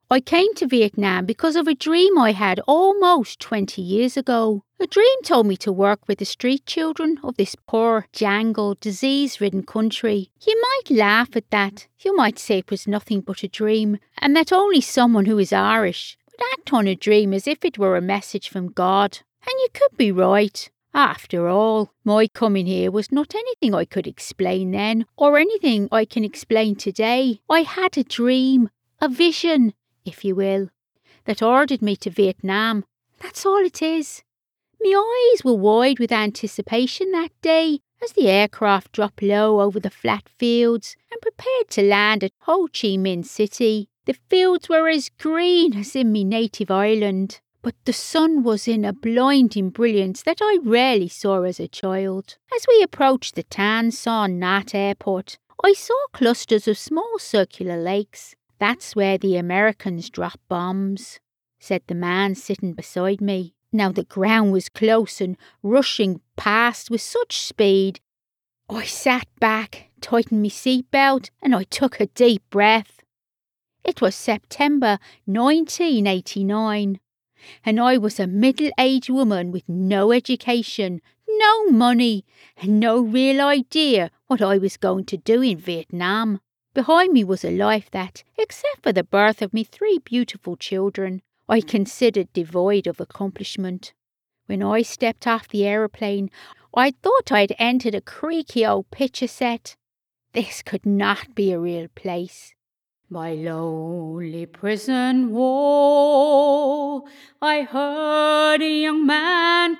I came to Vietnam because of a dream I had almost 20 years ago. A dream told me to work with the street children of this poor, jangled, disease-ridden country. You might laugh at that. You might say it was nothing but a dream, and that only someone who is Irish would act on a dream as if it were a message from God. And you could be right. After all, my coming here was not anything I could explain then, or anything I can explain today. I had a dream, a vision, if you will, that ordered me to Vietnam. That's all it is. My eyes were wide with anticipation that day as the aircraft dropped low over the flat fields and prepared to land at Ho Chi Minh City. The fields were as green as in my native Ireland, but the sun was in a blinding brilliance that I rarely saw as a child. As we approached the Tan Son Nhat airport, I saw clusters of small circular lakes. "That's where the Americans drop bombs," said the man sitting beside me. Now the ground was close and rushing past with such speed. I sat back, tightened my seatbelt, and I took a deep breath. It was September 1989, and I was a middle-aged woman with no education, no money, and no real idea what I was going to do in Vietnam. Behind me was a life that, except for the birth of me 3 beautiful children, I considered devoid of accomplishment. When I stepped off the aeroplane, I thought I'd entered a creaky old picture set. This could not be a real place. By lonely prison wall, I heard a young man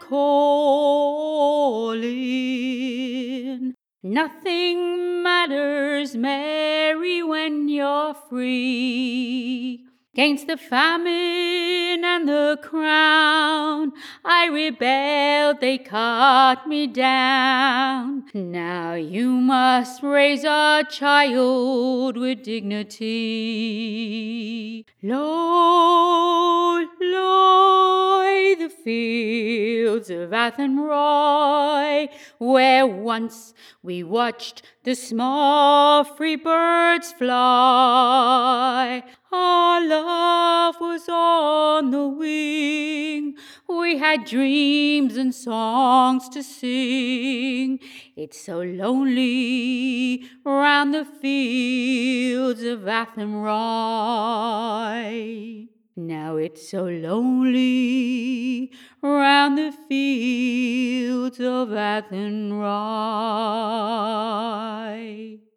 calling. Nothing matters, Mary, when you're free. 'Gainst the famine and the crown, I rebelled, they cut me down. Now you must raise a child with dignity. Lo, lie the fields of Athenry, where once we watched the small free birds fly. Our love was on the wing, we had dreams and songs to sing. It's so lonely round the fields of Athenry. Now it's so lonely round the fields of Athenry.